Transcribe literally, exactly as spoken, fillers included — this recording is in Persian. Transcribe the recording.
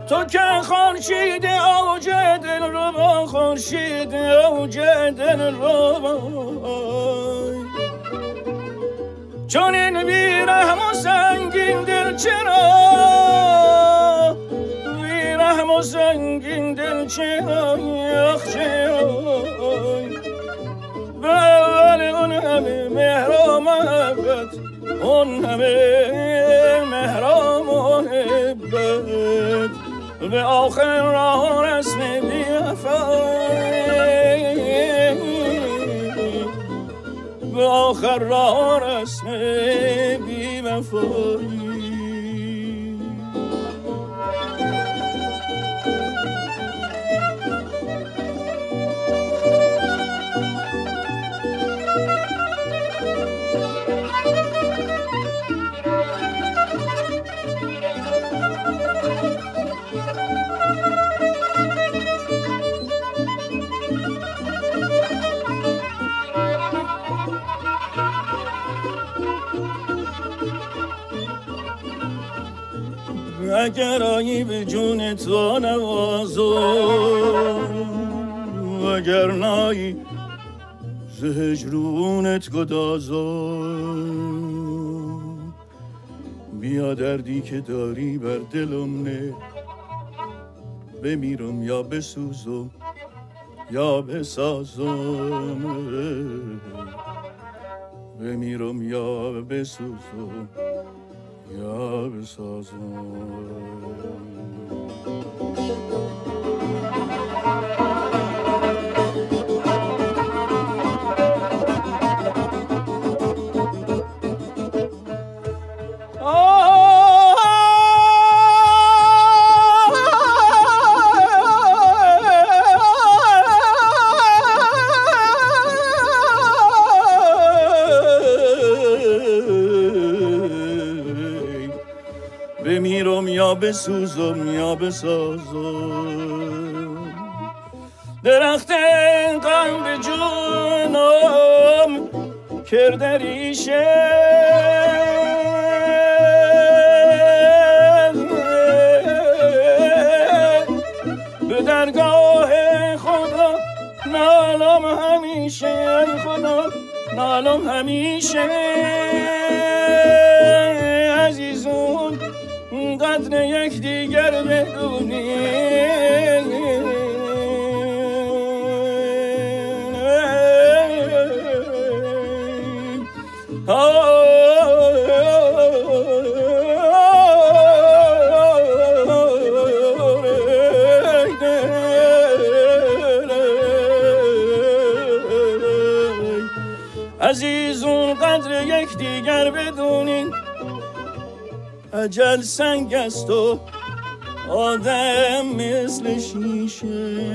تو که خورشید اوج دل رو با خورشید اوج دل رو چون این بیرحم و سنگین دل چرا بیرحم و سنگین دل چرا یخ چرا بله اون همه مهر و محبت اون همه مهر و محبت به آخر راه رسم بی وفایی به آخر راه رسم بی وفایی اگر آیی به جون تو نوازو اگر نایی ز هجرونت گدازو بیا دردی که داری بر دلم نه بمیرم یا بسوزم یا بسازم بمیرم یا بسوزم یا بسازم بمیرم یا بسوزم یا بسازم درخت غم به جونم کرده ریشه به درگاه خدا نالم همیشه خدا نالم همیشه عزیزون قدر یک دیگر بدونیم عزیزون قدر یک دیگر بدونین اجل سنگ است و آدم مثل شیشه